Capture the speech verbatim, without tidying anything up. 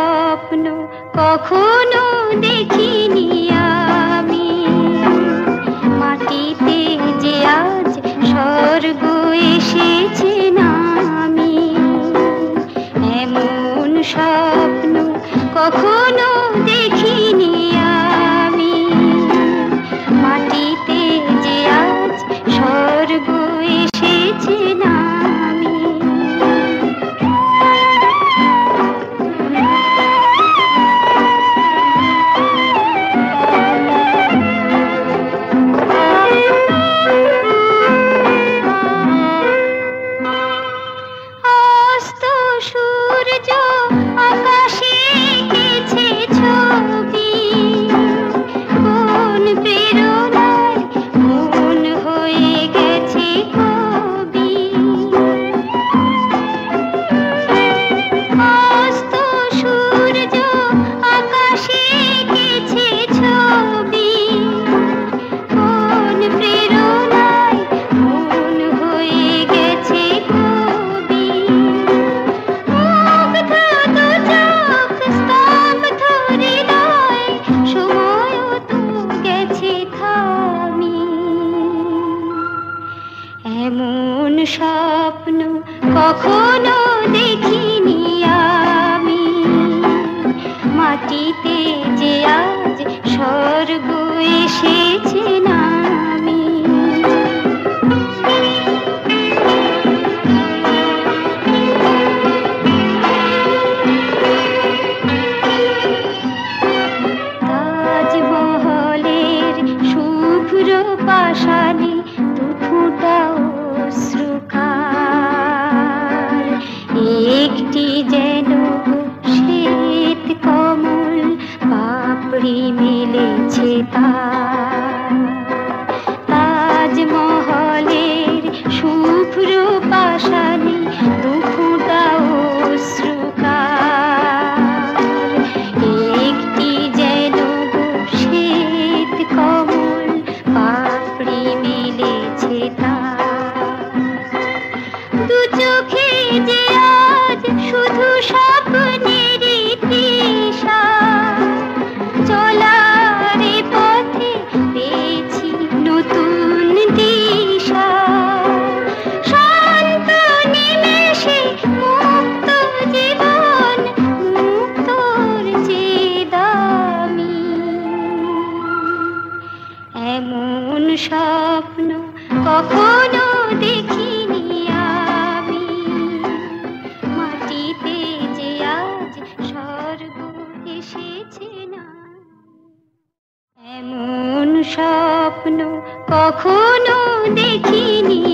স্বপ্ন কখনো দেখিনি আমি, মাটিতে যে আজ স্বর্গ এসেছে নামি। এমন স্বপ্ন কখনো দেখিনি আমি, মাটিতে যে আজ স্বর্গ এসেছে নামি। অস্ত সূর্য আকাশে এঁকেছে ছবি, কোন প্রেরণায় মন হয়ে গেছে কবি। অস্ত সূর্য আকাশে এঁকেছে ছবি, কোন প্রেরণায় মন হয়ে গেছে কবি। মুগ্ধ দু চোখ স্তব্ধ হৃদয়, সময়ও তো গেছে থামি। এমন স্বপ্ন কখনো দেখিনি আমি, মাটিতে যে আজ স্বর্গ এসেছে নামি। তাজমহলের শুভ্র পাষাণে দু ফোঁটা অশ্রুকার, একটি যেন শ্বেত কমল পাপড়ি মেলেছে তার। তাজমহলের শুভ্র পাষাণে দু ফোঁটা অশ্রুকার, একটি যেন শ্বেত কমল পাপড়ি মেলেছে তার। দু চোখে যে আজ শুধু স্বপ্নেরই তৃষা, চলার পথে পেয়েছি নতুন দিশা। শান্ত নিমেষে মুক্ত জীবন, মুক্তর যে দামি। এমন স্বপ্ন কখনো দেখিনি আমি, মাটিতে যে আজ স্বর্গ এসেছে না। এমন স্বপ্ন কখনো দেখিনি